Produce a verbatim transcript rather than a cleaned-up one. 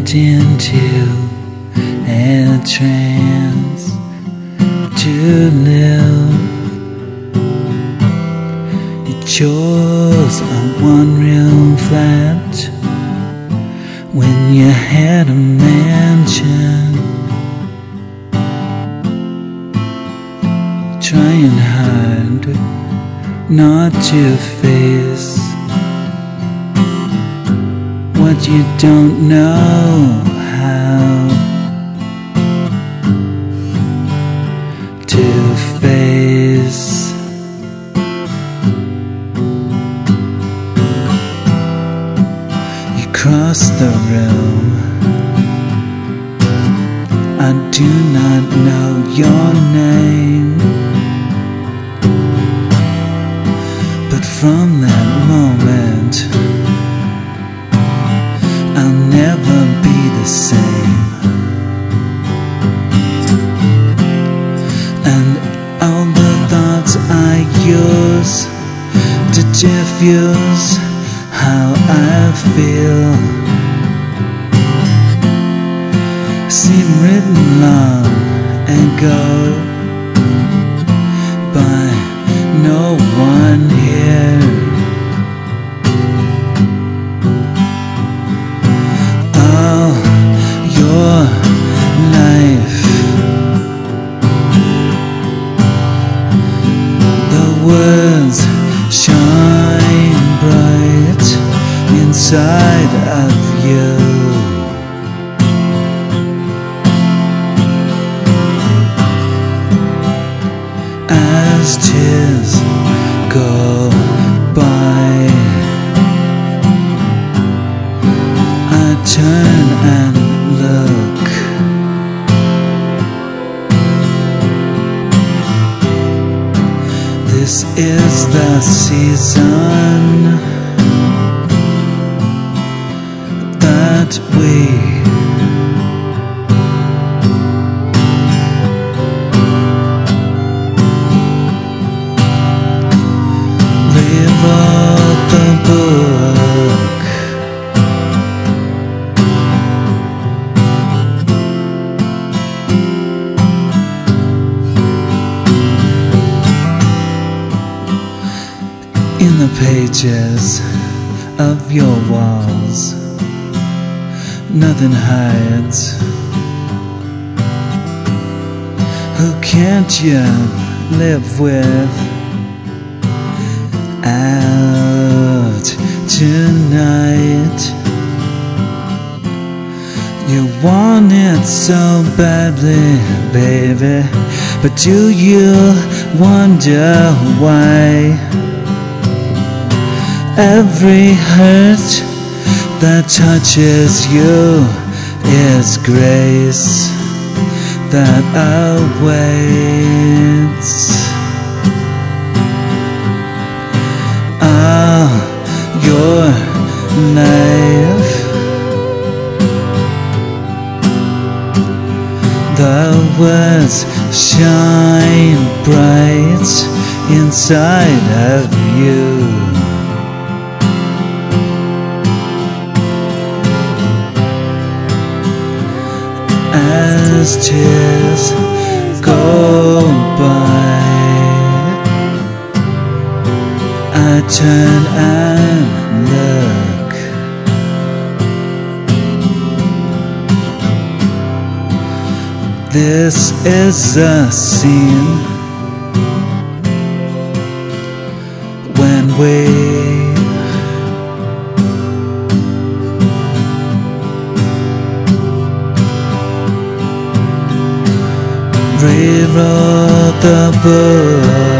went into a trance to live. You chose a one-room flat when you had a mansion. Trying hard not to face what you don't know how to face. You cross the room. I do not know your name, but from that moment I'll never be the same. And all the thoughts I use to diffuse how I feel seem written long ago by no one here. All your life, the words shine bright inside of you. As tears go by, I turn and look. This is the season that we rewrote the book. In the pages of your walls, nothing hides. Who can't you live with out tonight? You want it so badly, baby, but do you wonder why? Every hurt that touches you is grace that awaits. All your life, the words shine bright inside of you. As tears go by, I turn and look. This is a scene when we rewrote the book.